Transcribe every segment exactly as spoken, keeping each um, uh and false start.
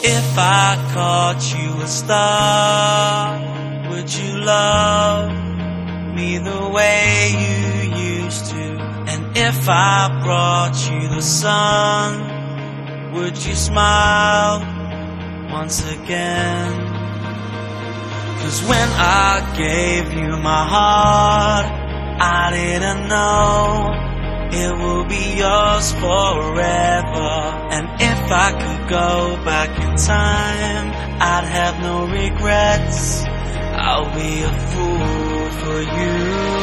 If I caught you a star, would you love me the way you used to? And if I brought you the sun, would you smile once again? 'Cause when I gave you my heart, I didn't know it will be yours forever. And if I could go back in time, I'd have no regrets. I'll be a fool for you.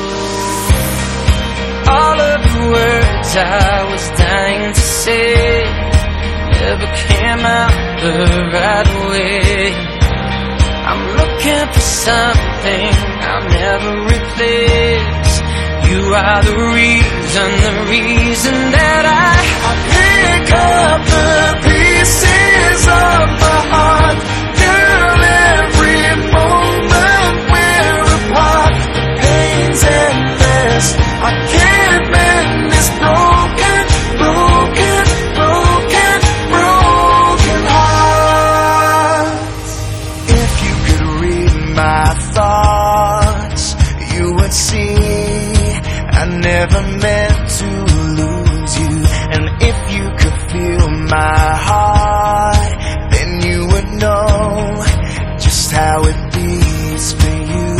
All of the words I was dying to say never came out the right way. I'm looking for something I'll never replace. You are the reason, the reason that I, I pick up the pieces of my heart. Girl, every moment we're apart. The pain's endless. I can't mend this broken, broken, broken, broken heart. If you could read my thoughts, you would see I never meant to lose you. And if you could feel my heart, then you would know just how it beats for you.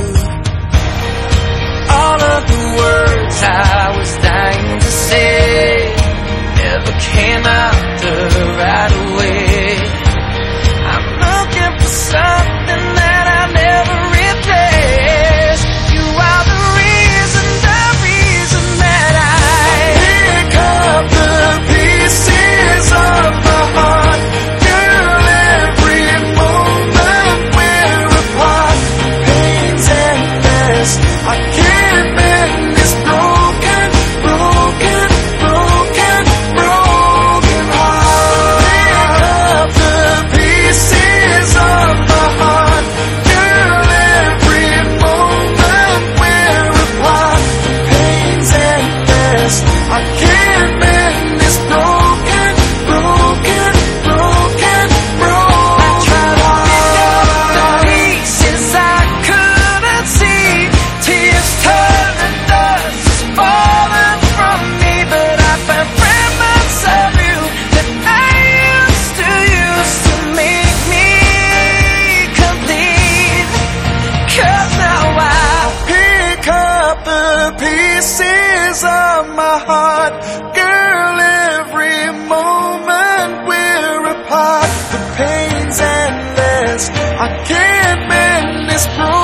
All of the words I was dying to say never came out the right way. I'm looking for something that I never replace. You are the reason, the reason that I pick up the pieces of my heart. Girl, every moment we're apart. Pain's endless. I can't mend this broken, broken, broken, broken heart. Pick up the pieces of my heart. Girl, every moment we're apart. Pain's endless. I can't mend this broken, broken, broken, broken I tried to pick up the pieces I couldn't see. Tears turning dust falling from me, but I found fragments of you that I used to use to make me complete. 'Cause now I pick up the pieces of my heart. Girl, every moment we're apart. The pain's endless. I can't mend this broken